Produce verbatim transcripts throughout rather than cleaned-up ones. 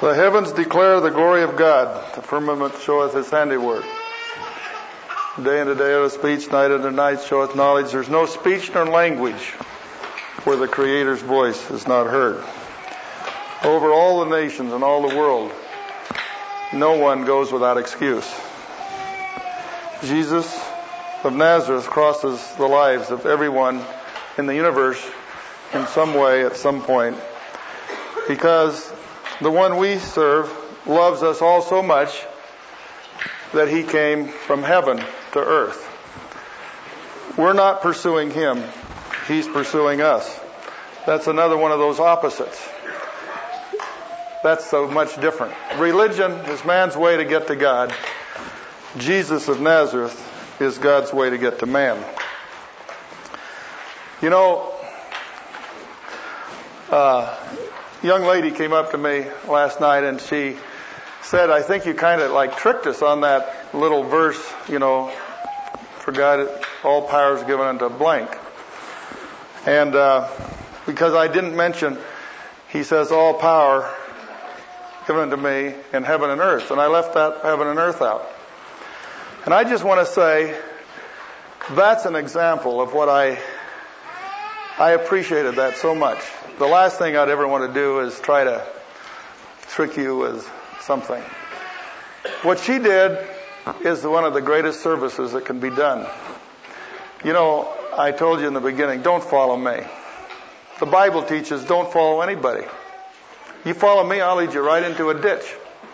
The heavens declare the glory of God. The firmament showeth his handiwork. Day unto day of speech, night unto night showeth knowledge. There's no speech nor language where the Creator's voice is not heard. Over all the nations and all the world, no one goes without excuse. Jesus of Nazareth crosses the lives of everyone in the universe in some way at some point, because the one we serve loves us all so much that he came from heaven to earth. We're not pursuing him. He's pursuing us. That's another one of those opposites. That's so much different. Religion is man's way to get to God. Jesus of Nazareth is God's way to get to man. You know, uh, a young lady came up to me last night and she said, I think you kind of like tricked us on that little verse, you know, for God, all power is given unto blank. And uh, because I didn't mention, he says, all power given unto me in heaven and earth. And I left that heaven and earth out. And I just want to say, that's an example of what I, I appreciated that so much. The last thing I'd ever want to do is try to trick you with something. What she did is one of the greatest services that can be done. You know, I told you in the beginning, don't follow me. The Bible teaches don't follow anybody. You follow me, I'll lead you right into a ditch.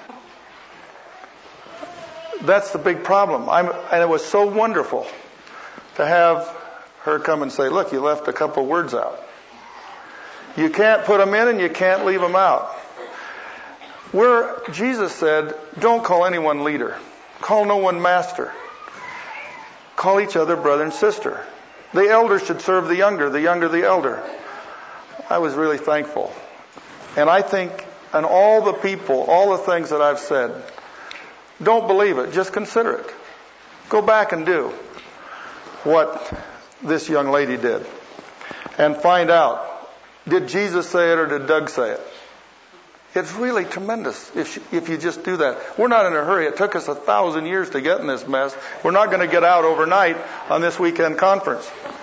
That's the big problem. I'm, and it was so wonderful to have her come and say, look, you left a couple words out. You can't put them in and you can't leave them out. Where Jesus said, don't call anyone leader. Call no one master. Call each other brother and sister. The elder should serve the younger, the younger the elder. I was really thankful. And I think, and all the people, all the things that I've said, don't believe it, just consider it. Go back and do what this young lady did. And find out, did Jesus say it or did Doug say it? It's really tremendous if you, if you just do that. We're not in a hurry. It took us a thousand years to get in this mess. We're not going to get out overnight on this weekend conference.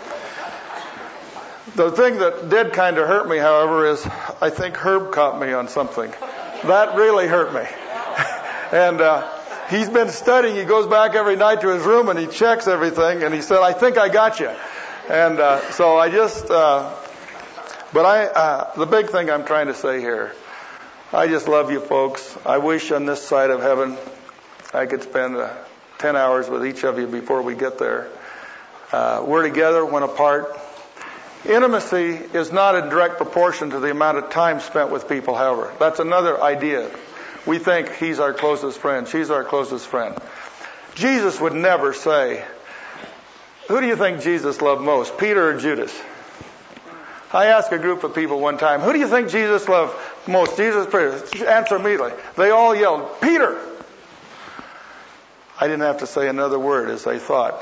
The thing that did kind of hurt me, however, is I think Herb caught me on something. That really hurt me. and uh, he's been studying. He goes back every night to his room and he checks everything. And he said, I think I got you. And uh, so I just... Uh, but I, uh, the big thing I'm trying to say here, I just love you folks. I wish on this side of heaven I could spend uh, ten hours with each of you before we get there. Uh, we're together when apart. Intimacy is not in direct proportion to the amount of time spent with people, however. That's another idea. We think he's our closest friend. She's our closest friend. Jesus would never say, who do you think Jesus loved most, Peter or Judas? I asked a group of people one time, who do you think Jesus loved most? Jesus, Peter. Answer immediately. They all yelled, Peter. I didn't have to say another word as they thought.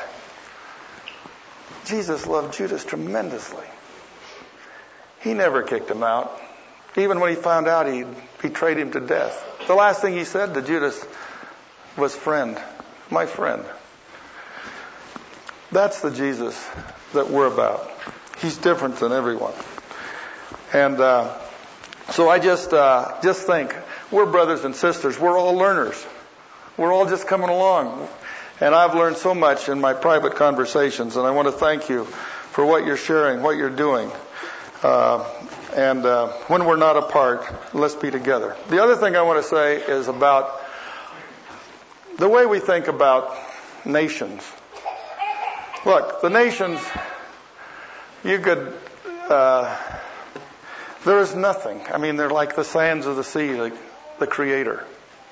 Jesus loved Judas tremendously. He never kicked him out. Even when he found out he betrayed him to death. The last thing he said to Judas was, friend, my friend. That's the Jesus that we're about. He's different than everyone. And uh, so I just uh, just think, we're brothers and sisters. We're all learners. We're all just coming along. And I've learned so much in my private conversations, and I want to thank you for what you're sharing, what you're doing. Uh, and uh, when we're not apart, let's be together. The other thing I want to say is about the way we think about nations. Look, the nations... You could, uh, there is nothing. I mean, they're like the sands of the sea, the, the Creator.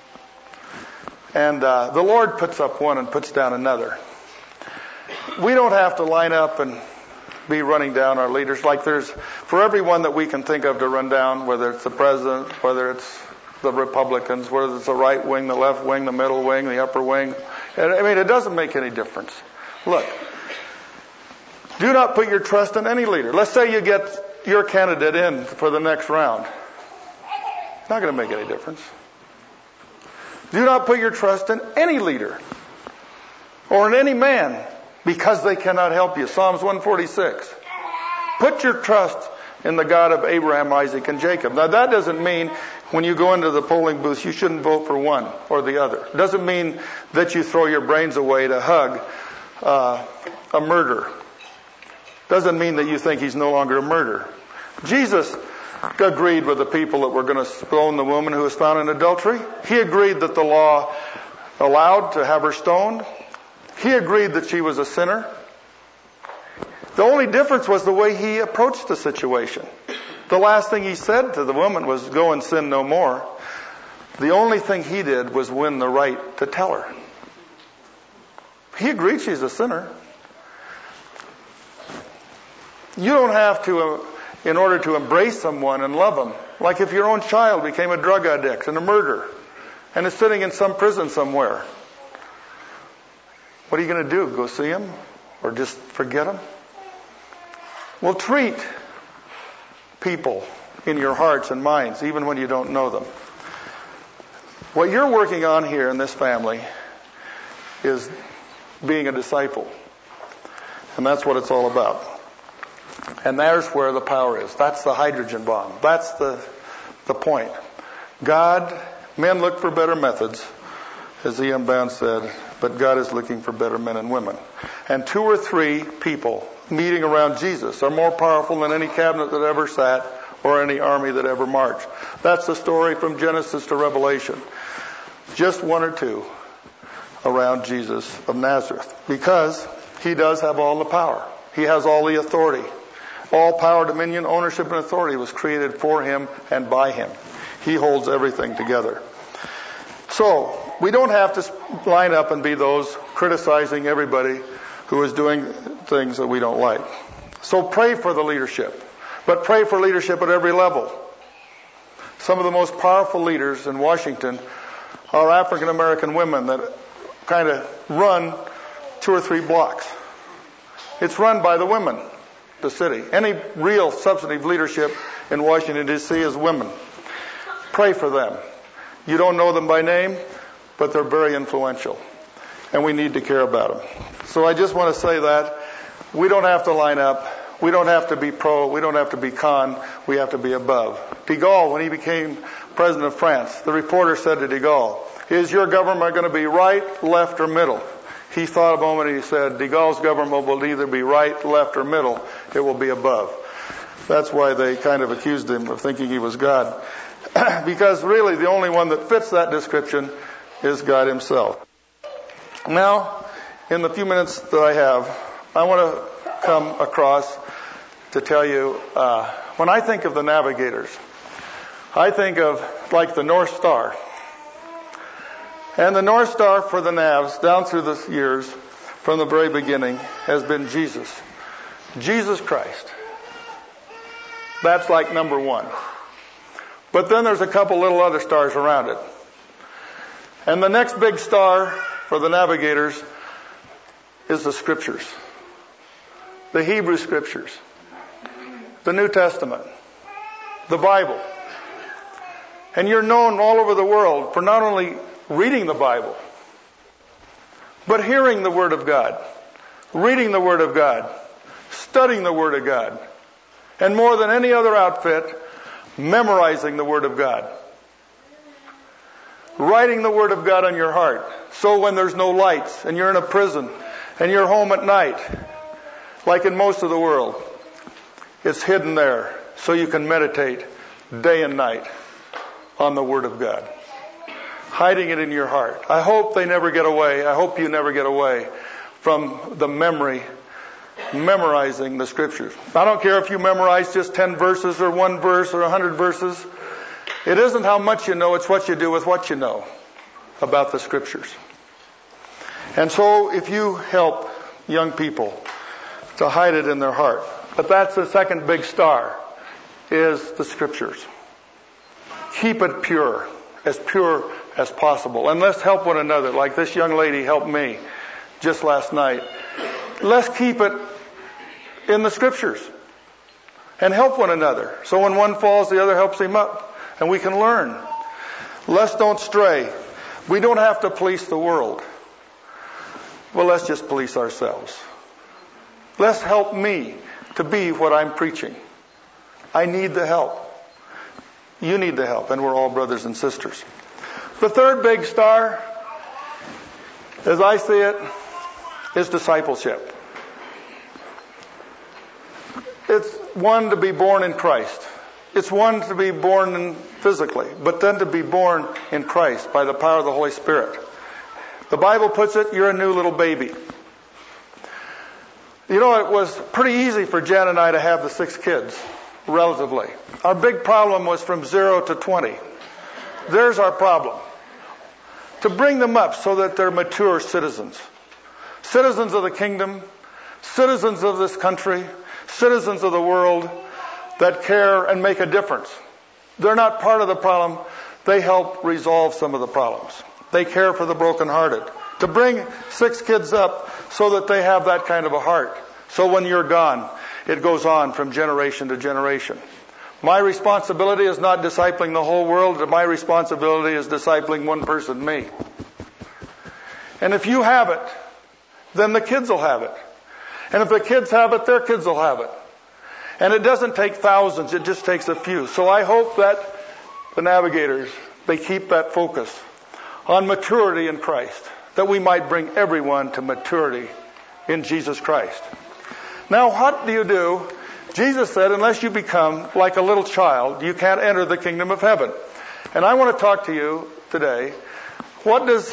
And uh, the Lord puts up one and puts down another. We don't have to line up and be running down our leaders. Like there's, for everyone that we can think of to run down, whether it's the president, whether it's the Republicans, whether it's the right wing, the left wing, the middle wing, the upper wing. I mean, it doesn't make any difference. Look. Do not put your trust in any leader. Let's say you get your candidate in for the next round. Not going to make any difference. Do not put your trust in any leader or in any man because they cannot help you. Psalms one forty-six. Put your trust in the God of Abraham, Isaac, and Jacob. Now that doesn't mean when you go into the polling booth you shouldn't vote for one or the other. It doesn't mean that you throw your brains away to hug uh, a murderer. Doesn't mean that you think he's no longer a murderer. Jesus agreed with the people that were going to stone the woman who was found in adultery. He agreed that the law allowed to have her stoned. He agreed that she was a sinner. The only difference was the way he approached the situation. The last thing he said to the woman was, go and sin no more. The only thing he did was win the right to tell her. He agreed she's a sinner. You don't have to, uh, in order to embrace someone and love them, like if your own child became a drug addict and a murderer and is sitting in some prison somewhere. What are you going to do? Go see him? Or just forget him? Well, treat people in your hearts and minds, even when you don't know them. What you're working on here in this family is being a disciple. And that's what it's all about. And there's where the power is. That's the hydrogen bomb. That's the, the point. God, men look for better methods, as E M Bound said, but God is looking for better men and women. And two or three people meeting around Jesus are more powerful than any cabinet that ever sat or any army that ever marched. That's the story from Genesis to Revelation. Just one or two around Jesus of Nazareth. Because he does have all the power. He has all the authority. All power, dominion, ownership, and authority was created for him and by him. He holds everything together. So, we don't have to line up and be those criticizing everybody who is doing things that we don't like. So pray for the leadership. But pray for leadership at every level. Some of the most powerful leaders in Washington are African American women that kind of run two or three blocks. It's run by the women, the city. Any real substantive leadership in Washington, D C is women. Pray for them. You don't know them by name, but they're very influential. And we need to care about them. So I just want to say that we don't have to line up. We don't have to be pro. We don't have to be con. We have to be above. De Gaulle, when he became president of France, the reporter said to de Gaulle, is your government going to be right, left, or middle? He thought a moment and he said, de Gaulle's government will either be right, left, or middle. It will be above. That's why they kind of accused him of thinking he was God. Because really the only one that fits that description is God himself. Now, in the few minutes that I have, I want to come across to tell you, uh, when I think of the navigators, I think of like the North Star. And the North Star for the Navs down through the years, from the very beginning, has been Jesus. Jesus Christ. That's like number one. But then there's a couple little other stars around it. And the next big star for the navigators is the Scriptures. The Hebrew Scriptures. The New Testament. The Bible. And you're known all over the world for not only reading the Bible, but hearing the Word of God, reading the Word of God, studying the Word of God, and more than any other outfit, memorizing the Word of God. Writing the Word of God on your heart. So when there's no lights and you're in a prison and you're home at night, like in most of the world, it's hidden there so you can meditate day and night on the Word of God. Hiding it in your heart. I hope they never get away. I hope you never get away from the memory, memorizing the Scriptures. I don't care if you memorize just ten verses or one verse or a hundred verses. It isn't how much you know, it's what you do with what you know about the Scriptures. And so if you help young people to hide it in their heart, but that's the second big star, is the Scriptures. Keep it pure, as pure as possible. And let's help one another, like this young lady helped me just last night. Let's keep it in the Scriptures and help one another. So when one falls, the other helps him up. and we can learn. Let's don't stray. We don't have to police the world. Well, let's just police ourselves. Let's help me to be what I'm preaching. I need the help. You need the help, and we're all brothers and sisters. The third big star, as I see it, is discipleship. It's one to be born in Christ. It's one to be born in physically, but then to be born in Christ by the power of the Holy Spirit. The Bible puts it, you're a new little baby. You know, it was pretty easy for Jan and I to have the six kids, relatively. Our big problem was from zero to twenty. There's our problem. To bring them up so that they're mature citizens. Citizens of the kingdom, citizens of this country, citizens of the world that care and make a difference. They're not part of the problem. They help resolve some of the problems. They care for the brokenhearted. To bring six kids up so that they have that kind of a heart. So when you're gone, it goes on from generation to generation. My responsibility is not discipling the whole world. My responsibility is discipling one person, me. And if you have it, then the kids will have it. And if the kids have it, their kids will have it. And it doesn't take thousands, it just takes a few. So I hope that the navigators, they keep that focus on maturity in Christ, that we might bring everyone to maturity in Jesus Christ. Now, what do you do? Jesus said, unless you become like a little child, you can't enter the kingdom of heaven. And I want to talk to you today. What does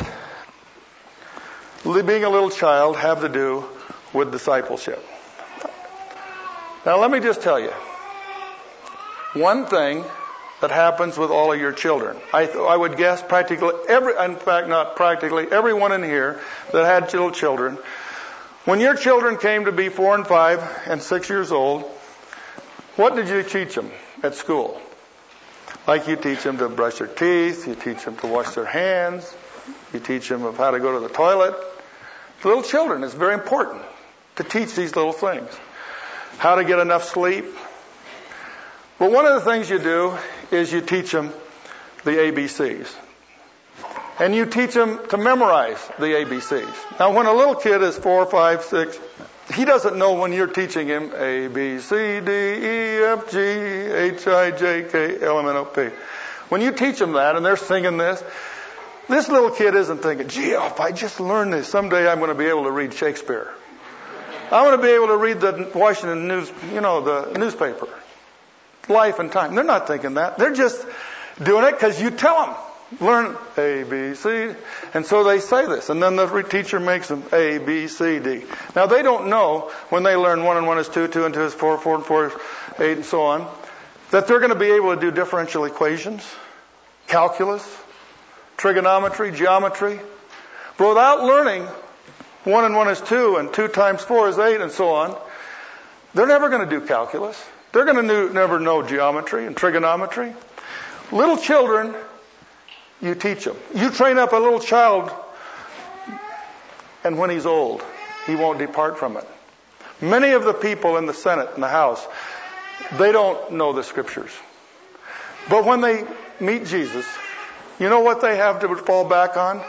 being a little child have to do with discipleship? Now, let me just tell you. One thing that happens with all of your children. I, th- I would guess practically every, in fact, not practically, everyone in here that had little children, when your children came to be four and five and six years old, what did you teach them at school? Like you teach them to brush their teeth, you teach them to wash their hands, you teach them of how to go to the toilet. For little children, it's very important to teach these little things. How to get enough sleep. But one of the things you do is you teach them the A B Cs. And you teach them to memorize the A B Cs. Now, when a little kid is four, five, six, he doesn't know when you're teaching him A, B, C, D, E, F, G, H, I, J, K, L, M, N, O, P. When you teach them that and they're singing this, this little kid isn't thinking, gee, if I just learn this, someday I'm going to be able to read Shakespeare. I'm going to be able to read the Washington News, you know, the newspaper. Life and Time. They're not thinking that. They're just doing it because you tell them. Learn A, B, C. And so they say this. And then the teacher makes them A, B, C, D. Now they don't know when they learn one and one is two, two and two is four, four and four is eight, and so on, that they're going to be able to do differential equations, calculus, trigonometry, geometry. But without learning one and one is two and two times four is eight and so on, they're never going to do calculus. They're going to never know geometry and trigonometry. Little children, you teach them. You train up a little child, and when he's old, he won't depart from it. Many of the people in the Senate and the House, they don't know the Scriptures. But when they meet Jesus, you know what they have to fall back on?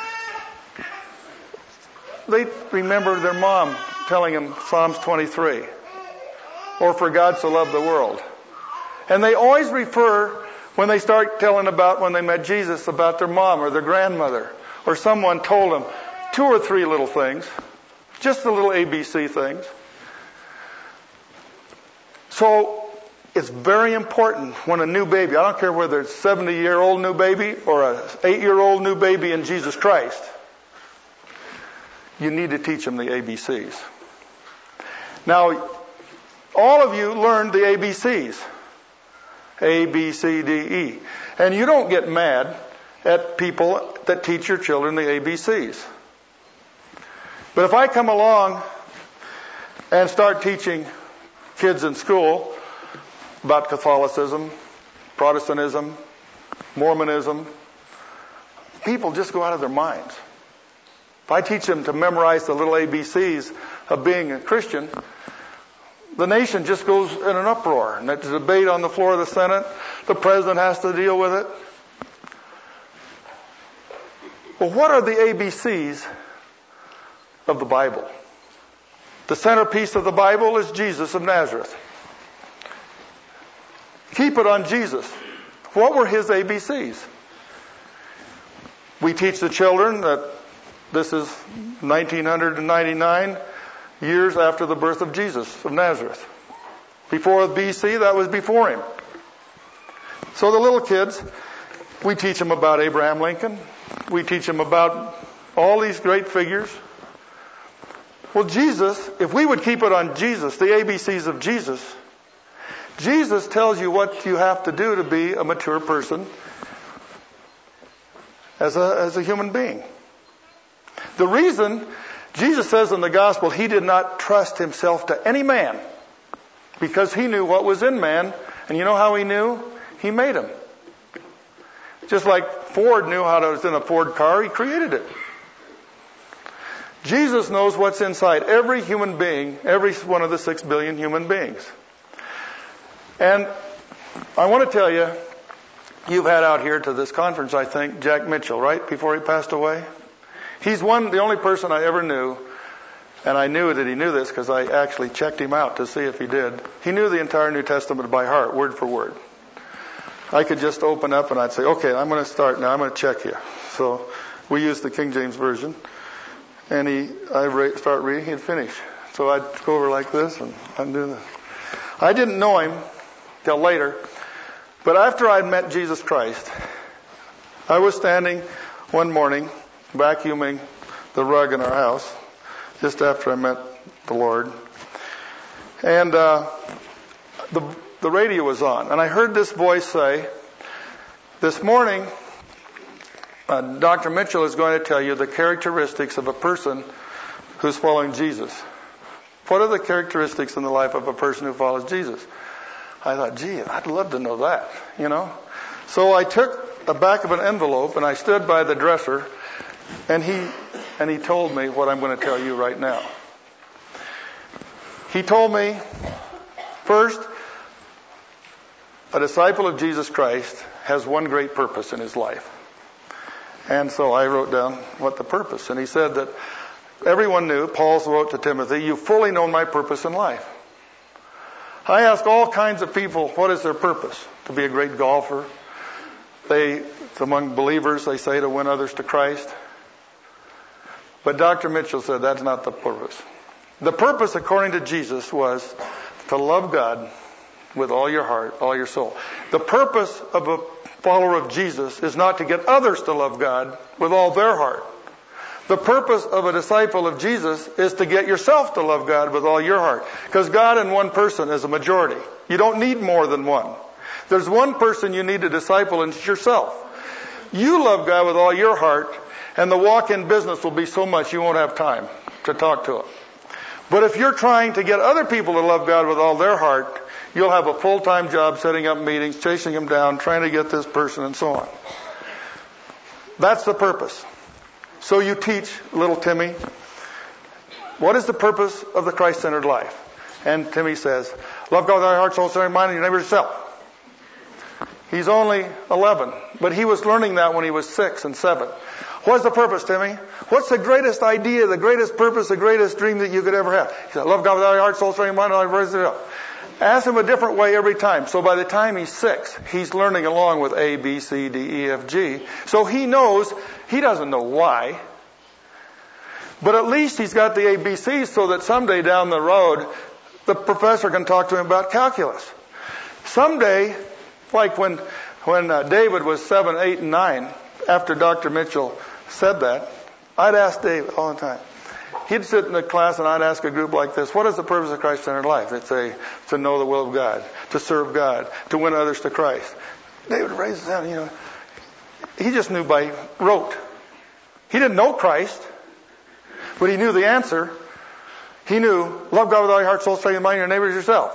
They remember their mom telling them Psalms twenty-three. Or for God so loved the world. And they always refer, when they start telling about when they met Jesus, about their mom or their grandmother. Or someone told them two or three little things. Just the little A B C things. So it's very important when a new baby, I don't care whether it's a seventy-year-old new baby or an eight-year-old new baby in Jesus Christ, you need to teach them the A B Cs. Now, all of you learned the A B Cs. A, B, C, D, E. And you don't get mad at people that teach your children the A B Cs. But if I come along and start teaching kids in school about Catholicism, Protestantism, Mormonism, people just go out of their minds. If I teach them to memorize the little A B Cs of being a Christian, the nation just goes in an uproar. And there's a debate on the floor of the Senate. The president has to deal with it. Well, what are the A B Cs of the Bible? The centerpiece of the Bible is Jesus of Nazareth. Keep it on Jesus. What were his A B Cs? We teach the children that this is nineteen ninety-nine years after the birth of Jesus of Nazareth. Before B C, that was before him. So the little kids, we teach them about Abraham Lincoln. We teach them about all these great figures. Well, Jesus, if we would keep it on Jesus, the A B Cs of Jesus, Jesus tells you what you have to do to be a mature person as a, as a human being. The reason Jesus says in the gospel he did not trust himself to any man because he knew what was in man. And you know how he knew? He made him. Just like Ford knew how to was in a Ford car, he created it. Jesus knows what's inside every human being, every one of the six billion human beings. And I want to tell you, you've had out here to this conference, I think, Jack Mitchell, right? Before he passed away. He's one, the only person I ever knew, and I knew that he knew this because I actually checked him out to see if he did. He knew the entire New Testament by heart, word for word. I could just open up and I'd say, okay, I'm going to start now. I'm going to check you. So we used the King James Version. And he, I'd start reading, he'd finish. So I'd go over like this and I'd do this. I didn't know him till later. But after I'd met Jesus Christ, I was standing one morning vacuuming the rug in our house, just after I met the Lord. And uh, the, the radio was on. And I heard this voice say, this morning, uh, Doctor Mitchell is going to tell you the characteristics of a person who's following Jesus. What are the characteristics in the life of a person who follows Jesus? I thought, gee, I'd love to know that, you know. So I took the back of an envelope and I stood by the dresser, and he and he told me what I'm going to tell you right now. He told me, first, a disciple of Jesus Christ has one great purpose in his life. And so I wrote down what the purpose. And he said that everyone knew, Paul wrote to Timothy, you've fully known my purpose in life. I ask all kinds of people, what is their purpose? To be a great golfer. They, among believers, they say to win others to Christ. But Doctor Mitchell said that's not the purpose. The purpose, according to Jesus, was to love God with all your heart, all your soul. The purpose of a follower of Jesus is not to get others to love God with all their heart. The purpose of a disciple of Jesus is to get yourself to love God with all your heart. Because God in one person is a majority. You don't need more than one. There's one person you need to disciple, and it's yourself. You love God with all your heart, and the walk-in business will be so much you won't have time to talk to Him. But if you're trying to get other people to love God with all their heart, you'll have a full-time job setting up meetings, chasing them down, trying to get this person, and so on. That's the purpose. So you teach little Timmy, what is the purpose of the Christ-centered life? And Timmy says, love God with all your heart, soul, strength, mind, and your neighbor yourself. He's only eleven, but he was learning that when he was six and seven. What's the purpose, Timmy? What's the greatest idea, the greatest purpose, the greatest dream that you could ever have? He said, love God with all your heart, soul, strength, mind, and all your neighbor yourself. Ask him a different way every time. So by the time he's six, he's learning along with A, B, C, D, E, F, G. So he knows, he doesn't know why. But at least he's got the A B Cs so that someday down the road, the professor can talk to him about calculus. Someday, like when, when uh, David was seven, eight, and nine, after Doctor Mitchell said that, I'd ask David all the time. He'd sit in the class and I'd ask a group like this, what is the purpose of Christ-centered life? They'd say, to know the will of God, to serve God, to win others to Christ. David raised his hand, you know. He just knew by rote. He didn't know Christ, but he knew the answer. He knew, love God with all your heart, soul, strength, mind, your neighbor as yourself.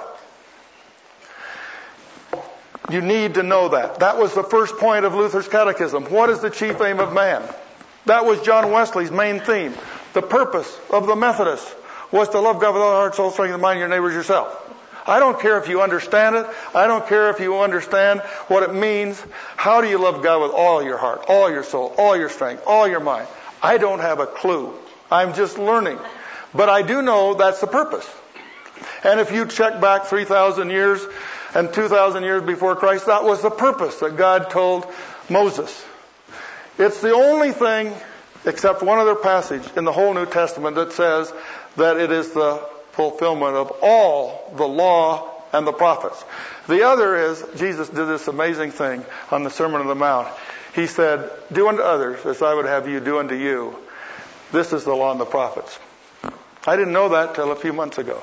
You need to know that. That was the first point of Luther's catechism. What is the chief aim of man? That was John Wesley's main theme. The purpose of the Methodists was to love God with all your heart, soul, strength, and mind, your neighbor as yourself. I don't care if you understand it. I don't care if you understand what it means. How do you love God with all your heart, all your soul, all your strength, all your mind? I don't have a clue. I'm just learning. But I do know that's the purpose. And if you check back three thousand years and two thousand years before Christ, that was the purpose that God told Moses. It's the only thing, except one other passage in the whole New Testament, that says that it is the fulfillment of all the law and the prophets. The other is, Jesus did this amazing thing on the Sermon on the Mount. He said, do unto others as I would have you do unto you. This is the law and the prophets. I didn't know that till a few months ago.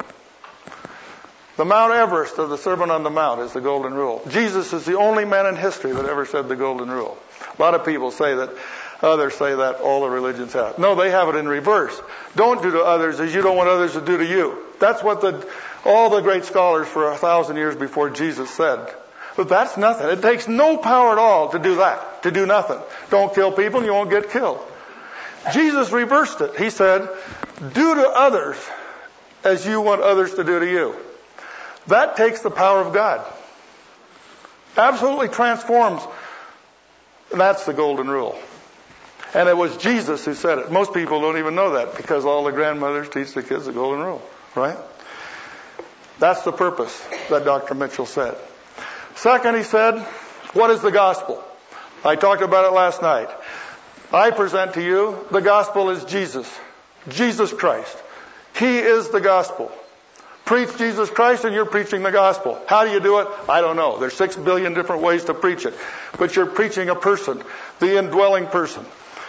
The Mount Everest of the Sermon on the Mount is the Golden Rule. Jesus is the only man in history that ever said the Golden Rule. A lot of people say that, others say that all the religions have. No, they have it in reverse. Don't do to others as you don't want others to do to you. That's what the, all the great scholars for a thousand years before Jesus said. But that's nothing. It takes no power at all to do that, to do nothing. Don't kill people and you won't get killed. Jesus reversed it. He said, do to others as you want others to do to you. That takes the power of God. Absolutely transforms. And that's the Golden Rule. And it was Jesus who said it. Most people don't even know that because all the grandmothers teach the kids the Golden Rule, right? That's the purpose that Doctor Mitchell said. Second, he said, what is the gospel? I talked about it last night. I present to you, the gospel is Jesus. Jesus Christ. He is the gospel. Preach Jesus Christ and you're preaching the gospel. How do you do it? I don't know. There's six billion different ways to preach it. But you're preaching a person, the indwelling person.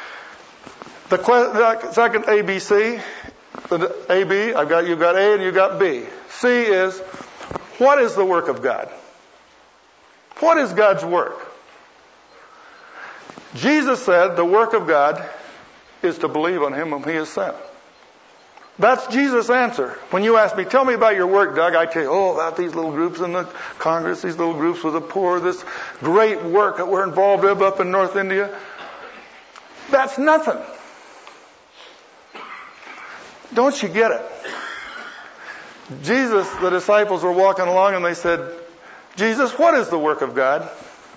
The que- second A B C, the A B, I've got, you've got A and you've got B. C is, what is the work of God? What is God's work? Jesus said the work of God is to believe on Him whom He has sent. That's Jesus' answer. When you ask me, tell me about your work, Doug, I tell you, oh, about these little groups in the Congress, these little groups with the poor, this great work that we're involved with up in North India. That's nothing. Don't you get it? Jesus, the disciples were walking along and they said, Jesus, what is the work of God?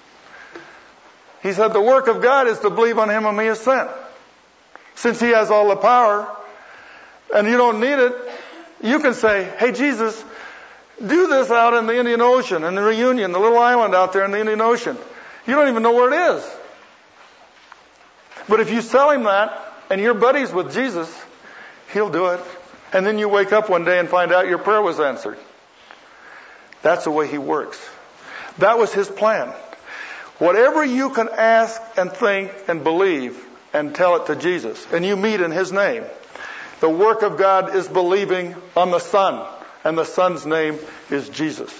He said, the work of God is to believe on Him whom He has sent. Since He has all the power, and you don't need it, you can say, hey, Jesus, do this out in the Indian Ocean, in the Reunion, the little island out there in the Indian Ocean. You don't even know where it is. But if you sell Him that, and you're buddies with Jesus, He'll do it. And then you wake up one day and find out your prayer was answered. That's the way He works. That was His plan. Whatever you can ask and think and believe and tell it to Jesus, and you meet in His name, the work of God is believing on the Son, and the Son's name is Jesus.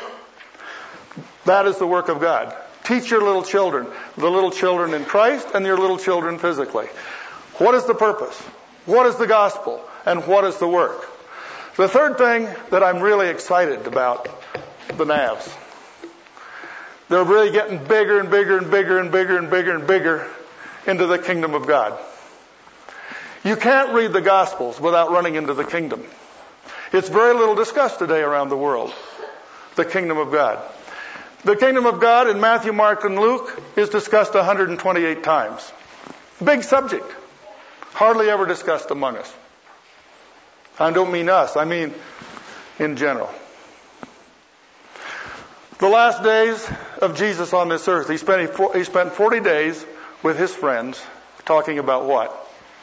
That is the work of God. Teach your little children, the little children in Christ and your little children physically. What is the purpose? What is the gospel? And what is the work? The third thing that I'm really excited about, the N A Vs. They're really getting bigger and bigger and bigger and bigger and bigger and bigger into the kingdom of God. You can't read the Gospels without running into the kingdom. It's very little discussed today around the world, the kingdom of God. The kingdom of God in Matthew, Mark, and Luke is discussed one hundred twenty-eight times. Big subject. Hardly ever discussed among us. I don't mean us, I mean in general. The last days of Jesus on this earth, he spent, he spent forty days with His friends talking about what?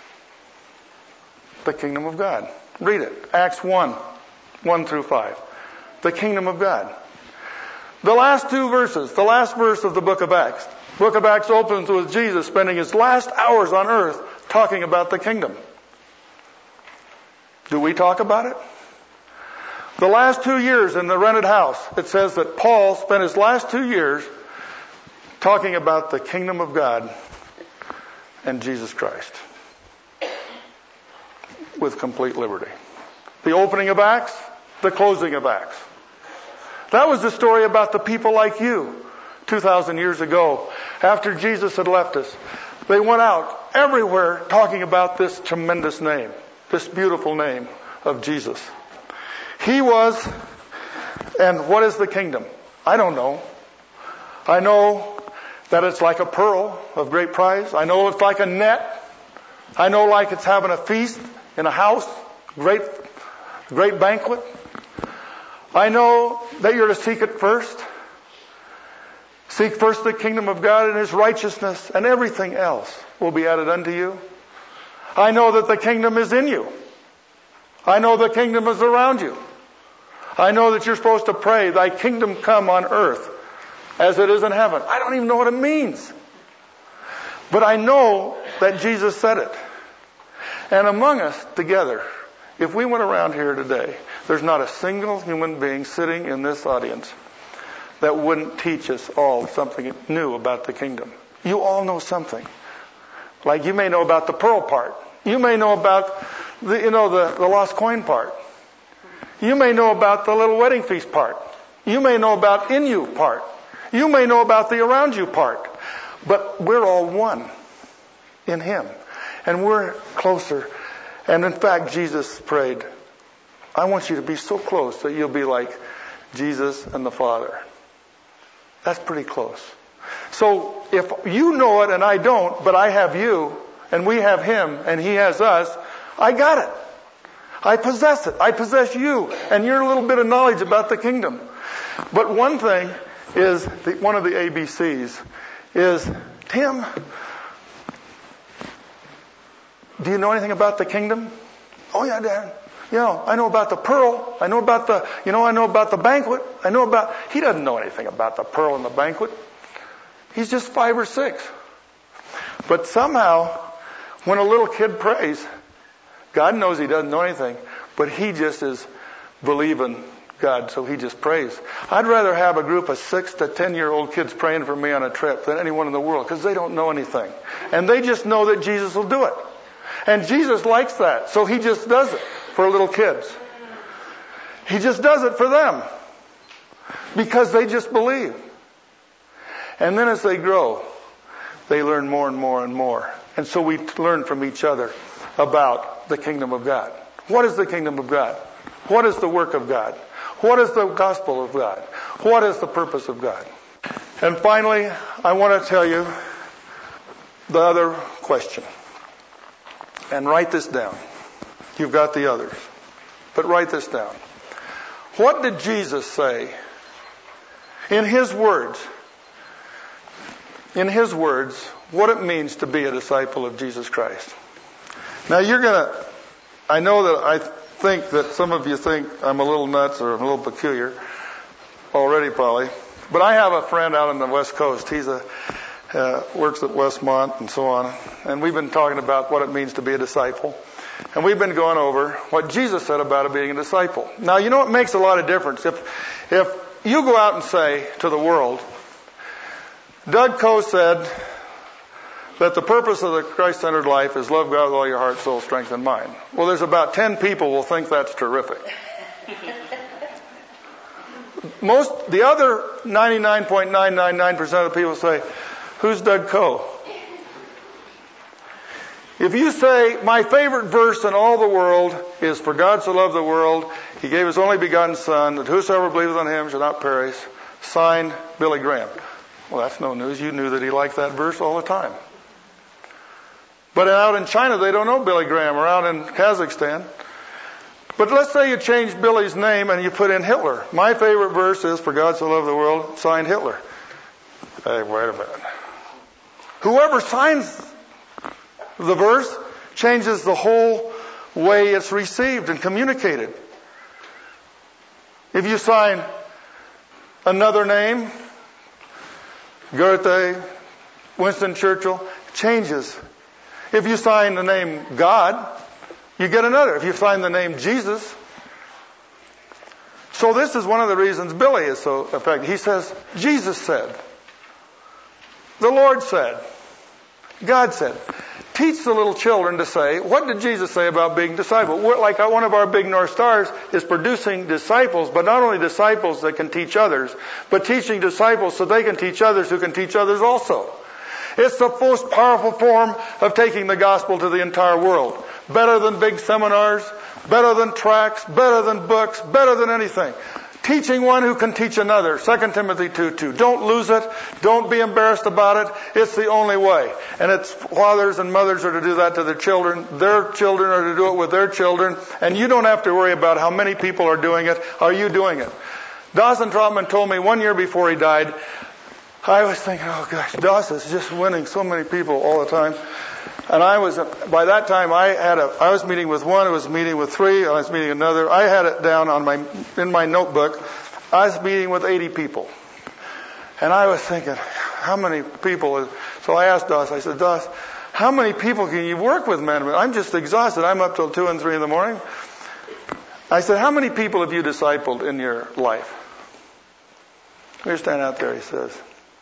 The kingdom of God. Read it. Acts one, one through five. The kingdom of God. The last two verses, the last verse of the book of Acts. Book of Acts opens with Jesus spending His last hours on earth talking about the kingdom. Do we talk about it? The last two years in the rented house, it says that Paul spent his last two years talking about the kingdom of God and Jesus Christ with complete liberty. The opening of Acts, the closing of Acts. That was the story about the people like you two thousand years ago after Jesus had left us. They went out everywhere talking about this tremendous name, this beautiful name of Jesus. He was And what is the kingdom? I don't know. I know that it's like a pearl of great price. I know it's like a net. I know like it's having a feast in a house, great, great banquet. I know that you're to seek it first. Seek first the kingdom of God and His righteousness, and everything else will be added unto you. I know that the kingdom is in you. I know the kingdom is around you. I know that you're supposed to pray, thy kingdom come on earth as it is in heaven. I don't even know what it means. But I know that Jesus said it. And among us together, if we went around here today, there's not a single human being sitting in this audience that wouldn't teach us all something new about the kingdom. You all know something. Like you may know about the pearl part. You may know about the, you know, the, the lost coin part. You may know about the little wedding feast part. You may know about in you part. You may know about the around you part. But we're all one in Him. And we're closer. And in fact, Jesus prayed, I want you to be so close that you'll be like Jesus and the Father. That's pretty close. So if you know it and I don't, but I have you, and we have Him, and He has us, I got it. I possess it. I possess you and your little bit of knowledge about the kingdom. But one thing is, the, one of the A B Cs is, Tim, do you know anything about the kingdom? Oh yeah, Dad. You know, I know about the pearl. I know about the, you know, I know about the banquet. I know about, he doesn't know anything about the pearl and the banquet. He's just five or six. But somehow, when a little kid prays, God knows he doesn't know anything, but he just is believing God, so he just prays. I'd rather have a group of six to ten year old kids praying for me on a trip than anyone in the world, because they don't know anything. And they just know that Jesus will do it. And Jesus likes that, so he just does it for little kids. He just does it for them, because they just believe. And then as they grow, they learn more and more and more. And so we learn from each other about the kingdom of God. What is the kingdom of God? What is the work of God? What is the gospel of God? What is the purpose of God? And finally, I want to tell you the other question. And write this down. You've got the others. But write this down. What did Jesus say in His words? In His words, what it means to be a disciple of Jesus Christ. Now you're going to, I know that I think that some of you think I'm a little nuts or a little peculiar already probably. But I have a friend out on the West Coast. He's a, uh, works at Westmont and so on. And we've been talking about what it means to be a disciple. And we've been going over what Jesus said about it being a disciple. Now, you know it makes a lot of difference. If, if you go out and say to the world, Doug Coe said that the purpose of the Christ-centered life is love God with all your heart, soul, strength, and mind. Well, there's about ten people will think that's terrific. Most, the other ninety-nine point nine nine nine percent of the people say, who's Doug Coe? If you say, my favorite verse in all the world is, for God so loved the world, He gave His only begotten Son, that whosoever believeth on Him shall not perish, signed Billy Graham. Well, that's no news. You knew that he liked that verse all the time. But out in China, they don't know Billy Graham, or out in Kazakhstan. But let's say you change Billy's name and you put in Hitler. My favorite verse is, for God so loved the world, signed Hitler. Hey, wait a minute. Whoever signs the verse changes the whole way it's received and communicated. If you sign another name, Goethe, Winston Churchill, changes. If you sign the name God, you get another. If you sign the name Jesus. So this is one of the reasons Billy is so effective. He says, Jesus said. The Lord said. God said. Teach the little children to say, what did Jesus say about being disciples? We're, like one of our big North Stars is producing disciples, but not only disciples that can teach others, but teaching disciples so they can teach others who can teach others also. It's the most powerful form of taking the gospel to the entire world. Better than big seminars, better than tracts, better than books, better than anything. teaching one who can teach another. Second Timothy two two. Don't lose it. Don't be embarrassed about it. It's the only way. And it's fathers and mothers are to do that to their children. Their children are to do it with their children. And you don't have to worry about how many people are doing it. Are you doing it? Dawson Trotman told me one year before he died, I was thinking, oh gosh, Dawson's just winning so many people all the time. And I was, by that time, I had a, I was meeting with one, I was meeting with three, I was meeting another. I had it down on my, in my notebook. I was meeting with eighty people. And I was thinking, how many people is, so I asked Doss, I said, Doss, how many people can you work with, man? I'm just exhausted. I'm up till two and three in the morning. I said, how many people have you discipled in your life? You're standing out there, he says.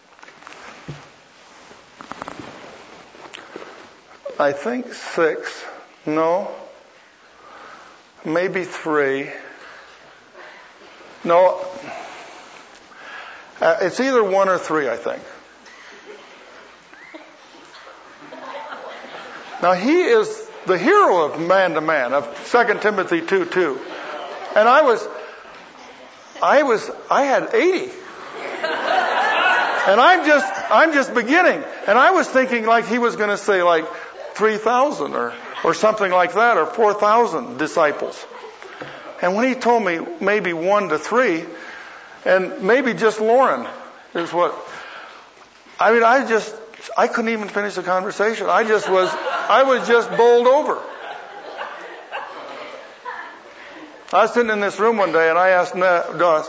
I think six. No. Maybe three. No. Uh, it's either one or three, I think. Now he is the hero of man to man, of Second Timothy two two. And I was, I was, I had eighty. And I'm just, I'm just beginning. And I was thinking like he was going to say like three thousand or, or something like that, or four thousand disciples. And when he told me maybe one to three, and maybe just Lauren is what, I mean, I just, I couldn't even finish the conversation. I just was, I was just bowled over. I was sitting in this room one day and I asked Doss,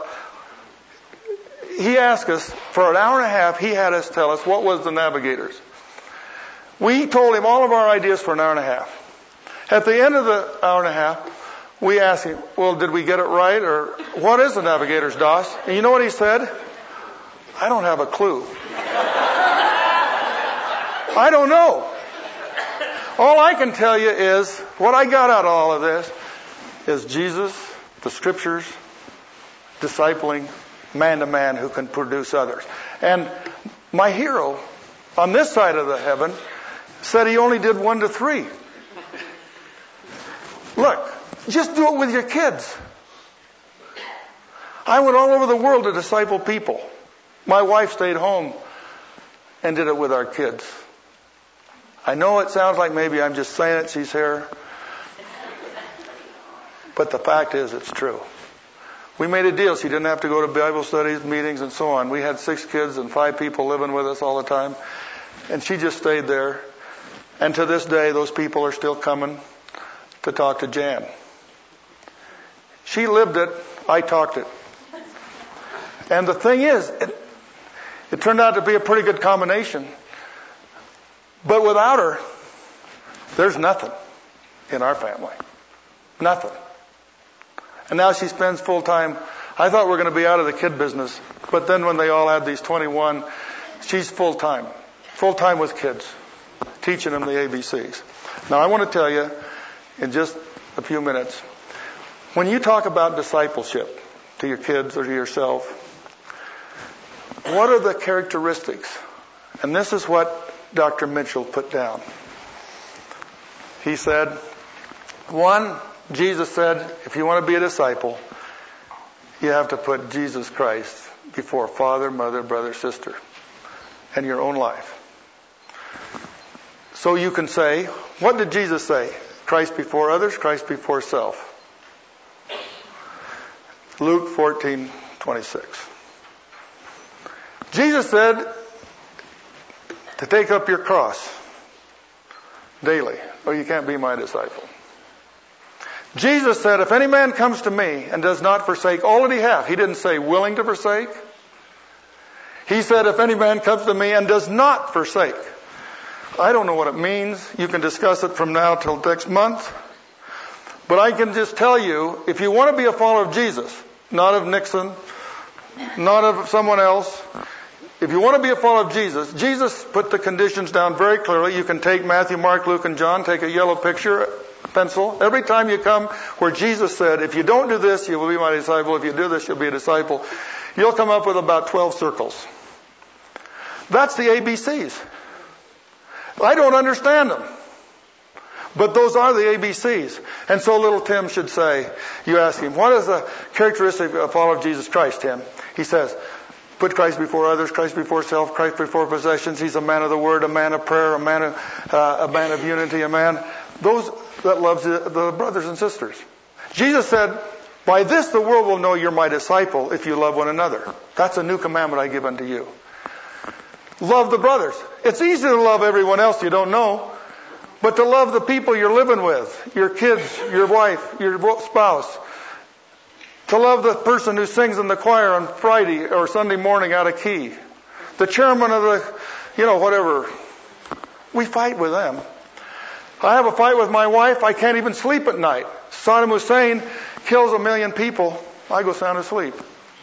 he asked us, for an hour and a half, he had us tell us what was the Navigators. We told him all of our ideas for an hour and a half. At the end of the hour and a half, we asked him, well, did we get it right? Or what is the Navigators, Doss? And you know what he said? I don't have a clue. I don't know. All I can tell you is, what I got out of all of this is Jesus, the Scriptures, discipling, man to man who can produce others. And my hero on this side of the heaven said he only did one to three. Look, just do it with your kids. I went all over the world to disciple people. My wife stayed home and did it with our kids. I know it sounds like maybe I'm just saying it, she's here. But the fact is, it's true. We made a deal. She didn't have to go to Bible studies, meetings, and so on. We had six kids and five people living with us all the time. And she just stayed there. And to this day, those people are still coming to talk to Jan. She lived it. I talked it. And the thing is, it, it turned out to be a pretty good combination. But without her, there's nothing in our family. Nothing. And now she spends full time. I thought we were going to be out of the kid business. But then when they all had these twenty-one, she's full time. Full time with kids. Teaching them the A B Cs. Now I want to tell you in just a few minutes, when you talk about discipleship to your kids or to yourself, what are the characteristics? And this is what Doctor Mitchell put down. He said, one, Jesus said, if you want to be a disciple, you have to put Jesus Christ before father, mother, brother, sister, and your own life. So you can say, what did Jesus say? Christ before others, Christ before self. Luke fourteen twenty-six. Jesus said to take up your cross daily, or you can't be my disciple. Jesus said, if any man comes to me and does not forsake all that he hath, he didn't say willing to forsake. He said, if any man comes to me and does not forsake. I don't know what it means. You can discuss it from now till next month. But I can just tell you, if you want to be a follower of Jesus, not of Nixon, not of someone else, if you want to be a follower of Jesus, Jesus put the conditions down very clearly. You can take Matthew, Mark, Luke, and John, take a yellow picture, pencil. Every time you come where Jesus said, if you don't do this, you will be my disciple. If you do this, you'll be a disciple. You'll come up with about twelve circles. That's the A B Cs. I don't understand them. But those are the A B Cs. And so little Tim should say, you ask him, what is the characteristic of a follower of Jesus Christ, Tim? He says, put Christ before others, Christ before self, Christ before possessions. He's a man of the word, a man of prayer, a man of, uh, a man of unity, a man. Those that loves the, the brothers and sisters. Jesus said, by this the world will know you're my disciple if you love one another. That's a new commandment I give unto you. Love the brothers. It's easy to love everyone else you don't know, but to love the people you're living with, your kids, your wife, your spouse. To love the person who sings in the choir on Friday or Sunday morning out of key. The chairman of the, you know, whatever. We fight with them. I have a fight with my wife. I can't even sleep at night. Saddam Hussein kills a million people. I go sound asleep.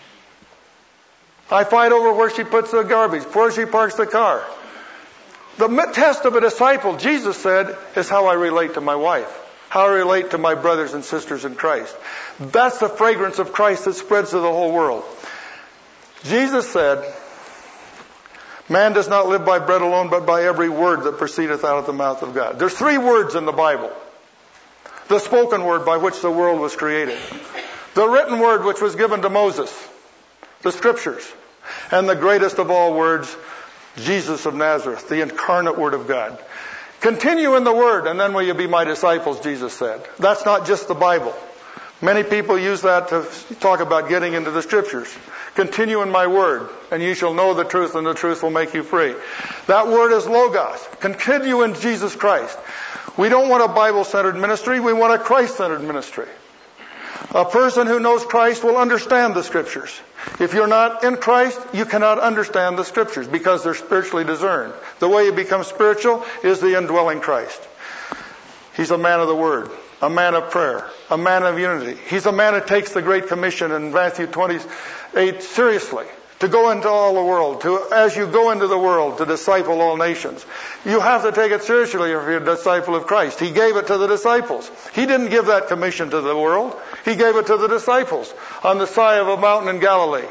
I fight over where she puts the garbage, where she parks the car. The test of a disciple, Jesus said, is how I relate to my wife. How I relate to my brothers and sisters in Christ. That's the fragrance of Christ that spreads to the whole world. Jesus said, man does not live by bread alone, but by every word that proceedeth out of the mouth of God. There's three words in the Bible. The spoken word by which the world was created. The written word which was given to Moses. The scriptures. And the greatest of all words, Jesus of Nazareth, the incarnate word of God. Continue in the word, and then will you be my disciples, Jesus said. That's not just the Bible. Many people use that to talk about getting into the scriptures. Continue in my word, and you shall know the truth, and the truth will make you free. That word is Logos. Continue in Jesus Christ. We don't want a Bible-centered ministry. We want a Christ-centered ministry. A person who knows Christ will understand the scriptures. If you're not in Christ, you cannot understand the scriptures because they're spiritually discerned. The way you become spiritual is the indwelling Christ. He's a man of the word, a man of prayer, a man of unity. He's a man who takes the Great Commission in Matthew twenty-eight seriously. To go into all the world, to as you go into the world, to disciple all nations. You have to take it seriously if you're a disciple of Christ. He gave it to the disciples. He didn't give that commission to the world. He gave it to the disciples on the side of a mountain in Galilee.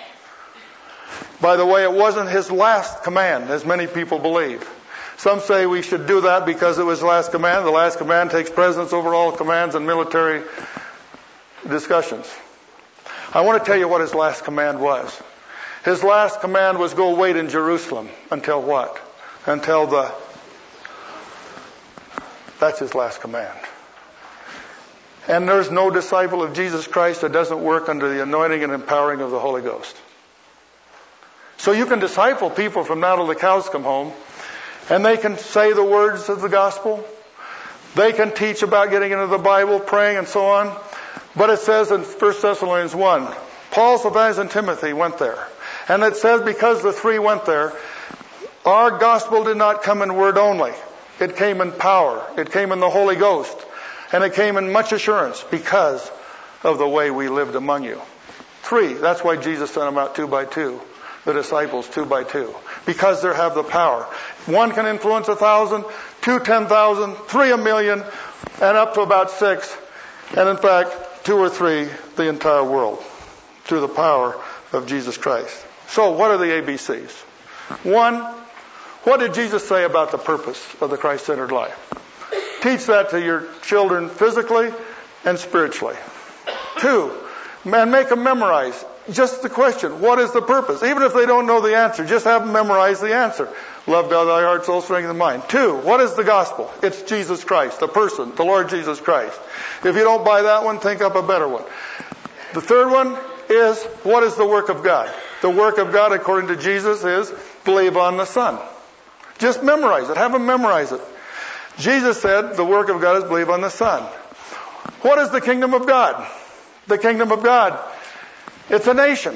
By the way, it wasn't his last command, as many people believe. Some say we should do that because it was the last command. The last command takes precedence over all commands and military discussions. I want to tell you what his last command was. His last command was go wait in Jerusalem until what? Until the... That's his last command. And there's no disciple of Jesus Christ that doesn't work under the anointing and empowering of the Holy Ghost. So you can disciple people from now till the cows come home, and they can say the words of the gospel. They can teach about getting into the Bible, praying, and so on. But it says in First Thessalonians one, Paul, Silvanus, and Timothy went there. And it says because the three went there, our gospel did not come in word only. It came in power. It came in the Holy Ghost. And it came in much assurance because of the way we lived among you. Three. That's why Jesus sent them out two by two. The disciples two by two. Because they have the power. One can influence a thousand, two ten thousand, three a million, and up to about six. And in fact, two or three, the entire world. Through the power of Jesus Christ. So what are the A B Cs? One, what did Jesus say about the purpose of the Christ-centered life? Teach that to your children physically and spiritually. Two, man, make them memorize just the question, what is the purpose? Even if they don't know the answer, just have them memorize the answer. Love God, thy heart, soul, strength, and mind. Two, what is the gospel? It's Jesus Christ, the person, the Lord Jesus Christ. If you don't buy that one, think up a better one. The third one is, what is the work of God? The work of God, according to Jesus, is believe on the Son. Just memorize it. Have them memorize it. Jesus said the work of God is believe on the Son. What is the kingdom of God? The kingdom of God, it's a nation.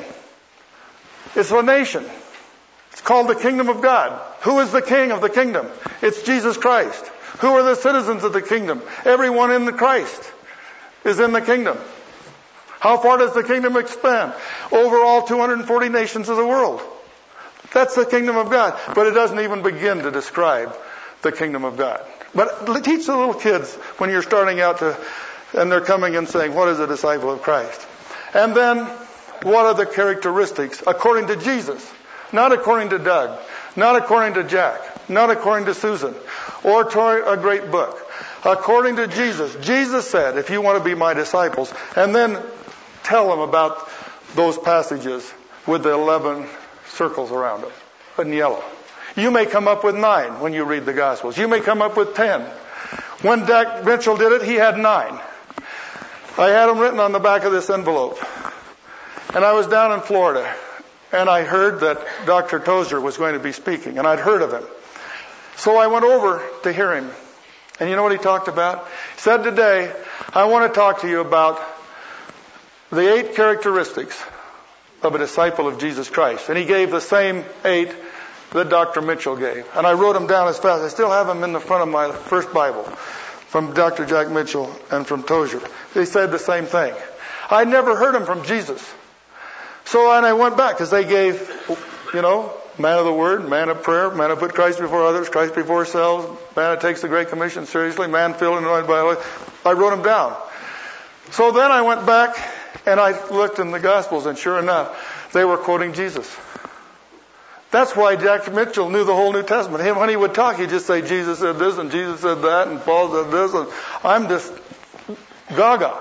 It's a nation. It's called the kingdom of God. Who is the king of the kingdom? It's Jesus Christ. Who are the citizens of the kingdom? Everyone in the Christ is in the kingdom. How far does the kingdom expand? Over all two hundred forty nations of the world. That's the kingdom of God. But it doesn't even begin to describe the kingdom of God. But teach the little kids when you're starting out to, and they're coming and saying, what is a disciple of Christ? And then, what are the characteristics according to Jesus? Not according to Doug. Not according to Jack. Not according to Susan. Or to a great book. according to Jesus. Jesus said, if you want to be my disciples, and then tell them about those passages with the eleven circles around them in yellow. You may come up with nine when you read the Gospels. You may come up with ten. When Jack Mitchell did it, he had nine. I had them written on the back of this envelope. And I was down in Florida, and I heard that Doctor Tozer was going to be speaking, and I'd heard of him. So I went over to hear him. And you know what he talked about? He said, today, I want to talk to you about the eight characteristics of a disciple of Jesus Christ. And he gave the same eight that Doctor Mitchell gave. And I wrote them down as fast. I still have them in the front of my first Bible from Doctor Jack Mitchell and from Tozer. They said the same thing. I never heard them from Jesus. So and I went back because they gave, you know, man of the word, man of prayer, man who put Christ before others, Christ before ourselves, man who takes the Great Commission seriously, man filled and anointed by the Lord. I wrote them down. So then I went back and I looked in the Gospels, and sure enough, they were quoting Jesus. That's why Jack Mitchell knew the whole New Testament. Him, when he would talk, he'd just say, Jesus said this, and Jesus said that, and Paul said this, and I'm just gaga.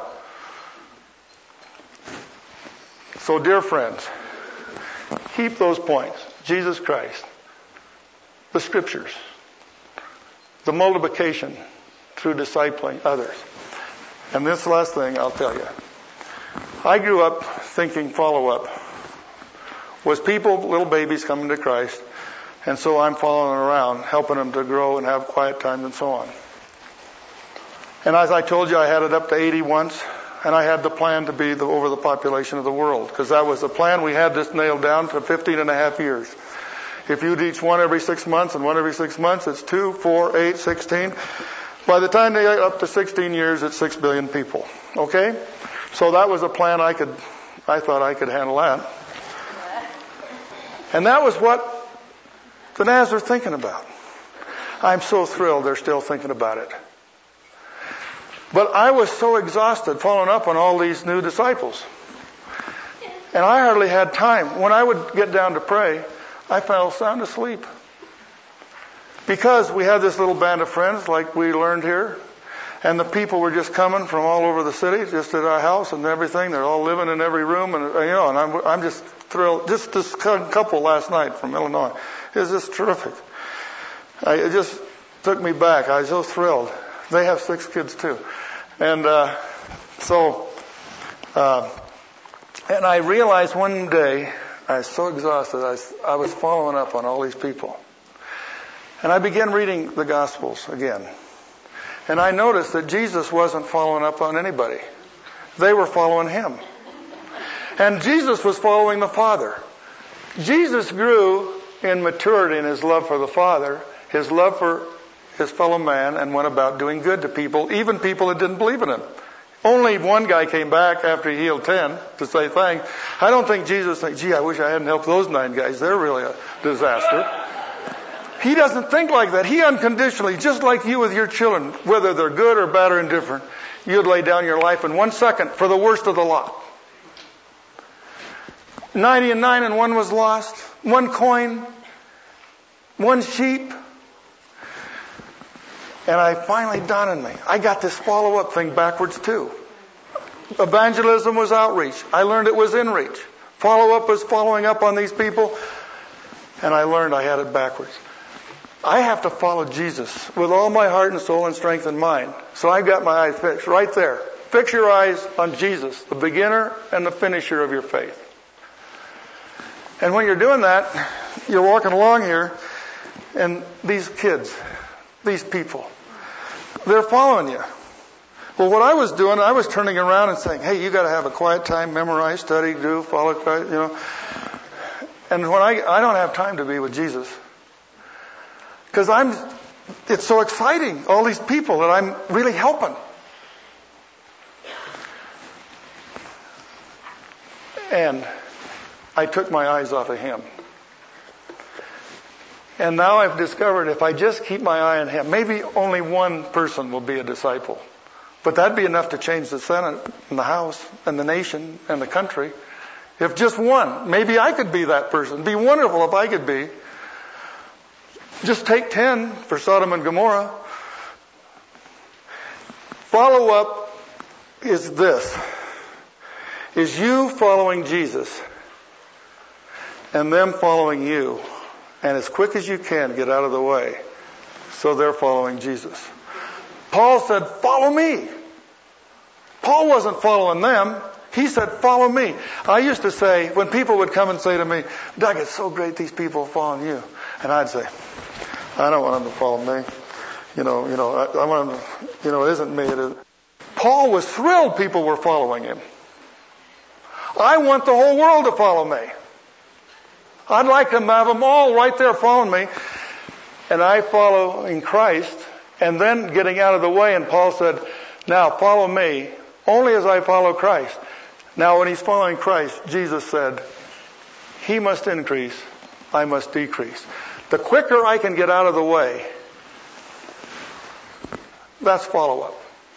So, dear friends, keep those points. Jesus Christ, the Scriptures, the multiplication through discipling others. And this last thing I'll tell you. I grew up thinking follow-up was people, little babies coming to Christ, and so I'm following around, helping them to grow and have quiet times and so on. And as I told you, I had it up to eighty once, and I had the plan to be the, over the population of the world, because that was the plan. We had this nailed down for fifteen and a half years. If you teach one every six months and one every six months, it's two, four, eight, sixteen. By the time they get up to sixteen years, it's six billion people. Okay? So that was a plan I could, I thought I could handle that. And that was what the Nazars were thinking about. I'm so thrilled they're still thinking about it. But I was so exhausted following up on all these new disciples. And I hardly had time. When I would get down to pray, I fell sound asleep. Because we had this little band of friends like we learned here. And the people were just coming from all over the city, just at our house and everything. They're all living in every room, and you know, and I'm I'm just thrilled. Just this couple last night from Illinois, it was just terrific. I, it just took me back. I was so thrilled. They have six kids too, and uh, so uh, and I realized one day I was so exhausted. I I was following up on all these people, and I began reading the Gospels again. And I noticed that Jesus wasn't following up on anybody. They were following him. And Jesus was following the Father. Jesus grew in maturity in his love for the Father, his love for his fellow man, and went about doing good to people, even people that didn't believe in him. Only one guy came back after he healed ten to say thanks. I don't think Jesus thinks, gee, I wish I hadn't helped those nine guys. They're really a disaster. He doesn't think like that. He unconditionally, just like you with your children, whether they're good or bad or indifferent, you'd lay down your life in one second for the worst of the lot. Ninety and nine and one was lost. One coin. One sheep. And I finally dawned on me. I got this follow-up thing backwards too. Evangelism was outreach. I learned it was inreach. Follow-up was following up on these people. And I learned I had it backwards. I have to follow Jesus with all my heart and soul and strength and mind. So I've got my eyes fixed right there. Fix your eyes on Jesus, the beginner and the finisher of your faith. And when you're doing that, you're walking along here, and these kids, these people, they're following you. Well, what I was doing, I was turning around and saying, hey, you got to have a quiet time, memorize, study, do, follow Christ, you know. And when I, I don't have time to be with Jesus. Because I'm, it's so exciting, all these people that I'm really helping. And I took my eyes off of him. And now I've discovered if I just keep my eye on him, maybe only one person will be a disciple. But that'd be enough to change the Senate and the House and the nation and the country. If just one, maybe I could be that person. It'd be wonderful if I could be. Just take ten for Sodom and Gomorrah. Follow up is this. Is you following Jesus and them following you. And as quick as you can, get out of the way so they're following Jesus. Paul said, follow me. Paul wasn't following them. He said, follow me. I used to say, when people would come and say to me, Doug, it's so great these people are following you. And I'd say, I don't want them to follow me. You know, you know, I, I want them to, you know, it isn't me. It is. Paul was thrilled people were following him. I want the whole world to follow me. I'd like to have them all right there following me. And I follow in Christ. And then getting out of the way. And Paul said, now follow me only as I follow Christ. Now when he's following Christ, Jesus said, he must increase, I must decrease. The quicker I can get out of the way, that's follow-up.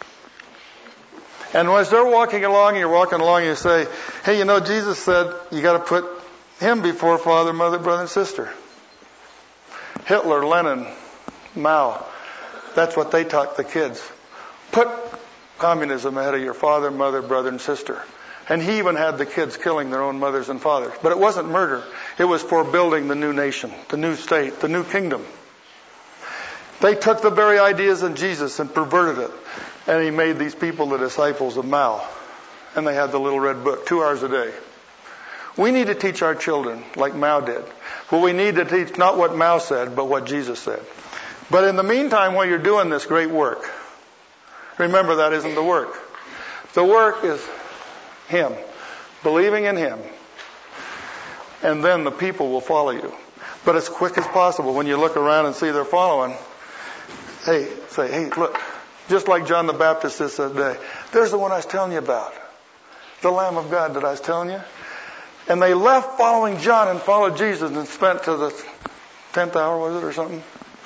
And as they're walking along, you're walking along, and you say, hey, you know, Jesus said you got to put him before father, mother, brother, and sister. Hitler, Lenin, Mao, that's what they taught the kids. Put communism ahead of your father, mother, brother, and sister. And he even had the kids killing their own mothers and fathers. But it wasn't murder. It was for building the new nation, the new state, the new kingdom. They took the very ideas of Jesus and perverted it. And he made these people the disciples of Mao. And they had the little red book, two hours a day. We need to teach our children like Mao did. But we need to teach not what Mao said, but what Jesus said. But in the meantime, while you're doing this great work, remember that isn't the work. The work is him, believing in him. And then the people will follow you. But as quick as possible, when you look around and see they're following, hey, say, hey, look, just like John the Baptist did that day, there's the one I was telling you about. The Lamb of God that I was telling you. And they left following John and followed Jesus and spent to the tenth hour, was it, or something?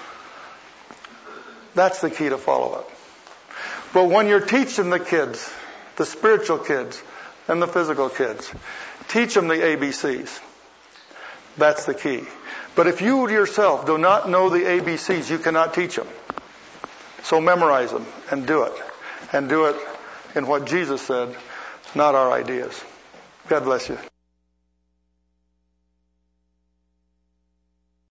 That's the key to follow-up. But when you're teaching the kids, the spiritual kids and the physical kids, teach them the A B Cs. That's the key. But if you yourself do not know the A B Cs, you cannot teach them. So memorize them and do it. And do it in what Jesus said, not our ideas. God bless you.